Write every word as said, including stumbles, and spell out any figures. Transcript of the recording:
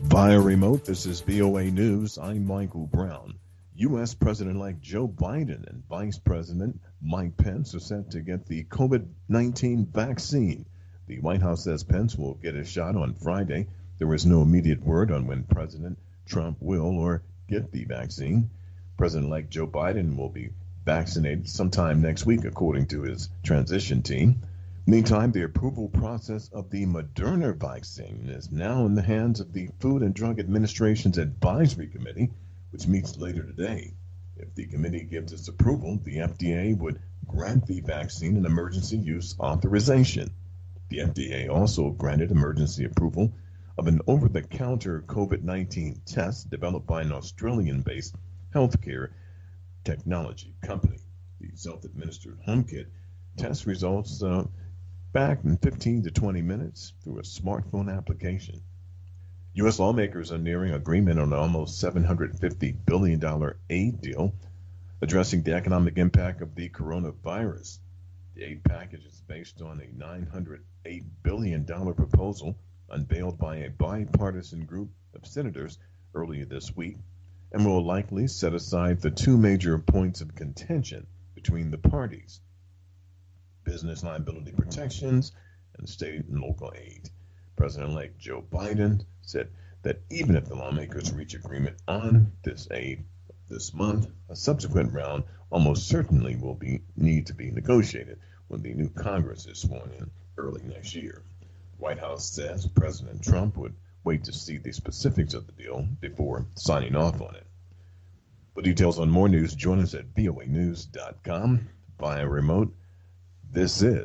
Via remote, this is V O A News. I'm Michael Brown. U S. President-elect Joe Biden and Vice President Mike Pence are set to get the COVID nineteen vaccine. The White House says Pence will get a shot on Friday. There is no immediate word on when President Trump will or get the vaccine. President-elect Joe Biden will be vaccinated sometime next week, according to his transition team. Meantime, the approval process of the Moderna vaccine is now in the hands of the Food and Drug Administration's Advisory Committee, which meets later today. If the committee gives its approval, the F D A would grant the vaccine an emergency use authorization. The F D A also granted emergency approval of an over-the-counter COVID nineteen test developed by an Australian-based healthcare technology company. The self-administered home kit test results uh, back in fifteen to twenty minutes through a smartphone application. U S lawmakers are nearing agreement on an almost seven hundred fifty billion dollars aid deal addressing the economic impact of the coronavirus. The aid package is based on a nine hundred eight billion dollars proposal unveiled by a bipartisan group of senators earlier this week and will likely set aside the two major points of contention between the parties: business liability protections and state and local aid. President-elect Joe Biden said that even if the lawmakers reach agreement on this aid this month, a subsequent round almost certainly will be need to be negotiated when the new Congress is sworn in early next year. The White House says President Trump would wait to see the specifics of the deal before signing off on it. For details on more news, join us at V O A news dot com via remote. This is